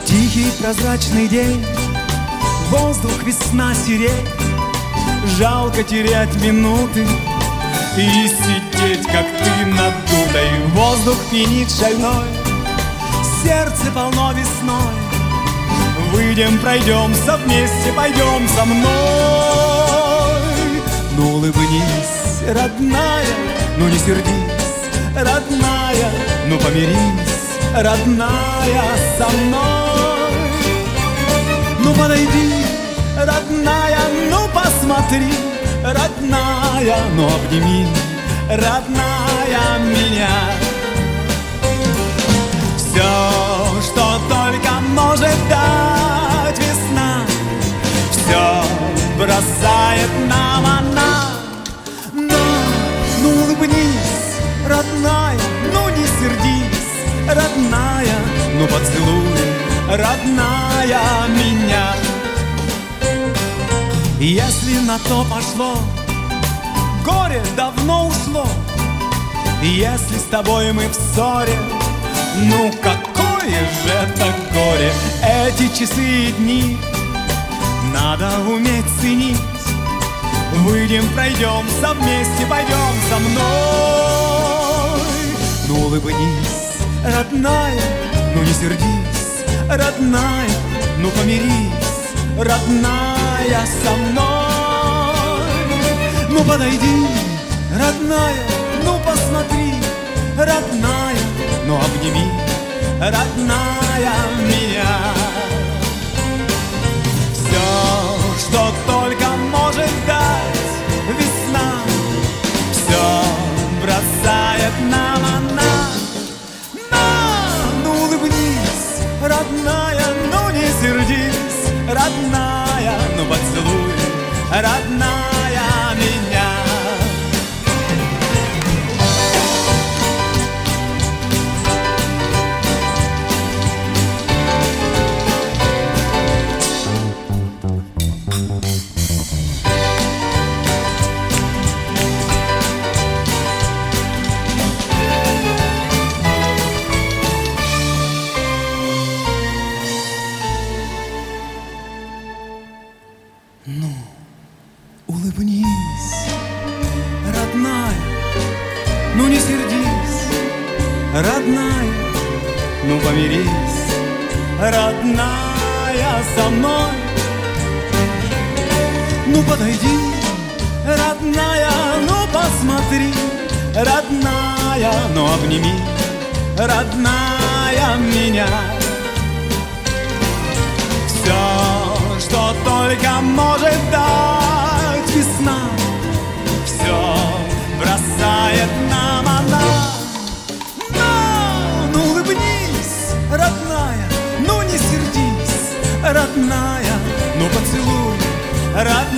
Тихий прозрачный день, воздух, весна, сирень. Жалко терять минуты и сидеть, как ты надутой. Воздух пьянит шальной, сердце полно весной. Выйдем, пройдемся вместе, пойдем со мной. Ну улыбнись, родная, ну не сердись, родная, ну помирись, родная, со мной. Ну подойди, родная, ну посмотри, родная, ну обними, родная, меня. Все, что только может дать весна, все бросает нам она. Ну улыбнись, родная, ну не сердись, родная, ну поцелуй, родная, меня. Если на то пошло, горе давно ушло. Если с тобой мы в ссоре, ну какое же это горе. Эти часы и дни надо уметь ценить. Выйдем, пройдемся вместе, пойдем со мной. Ну улыбнись, родная, ну не сердись, родная, ну помирись, родная, со мной. Ну подойди, родная, ну посмотри, родная, ну обними, родная, меня. Все, что только может дать весна, все бросает нам она. Ну улыбнись, родная, ну не сердись, родная, ну поцелуй, родная, меня. Ну, улыбнись, родная, ну не сердись, родная, ну помирись, родная, со мной. Ну подойди, родная, ну посмотри, родная, ну обними, родная, меня. Все, что только может дать весна, все бросает нам она. Ну улыбнись, родная, ну не сердись, родная, ну поцелуй, родная.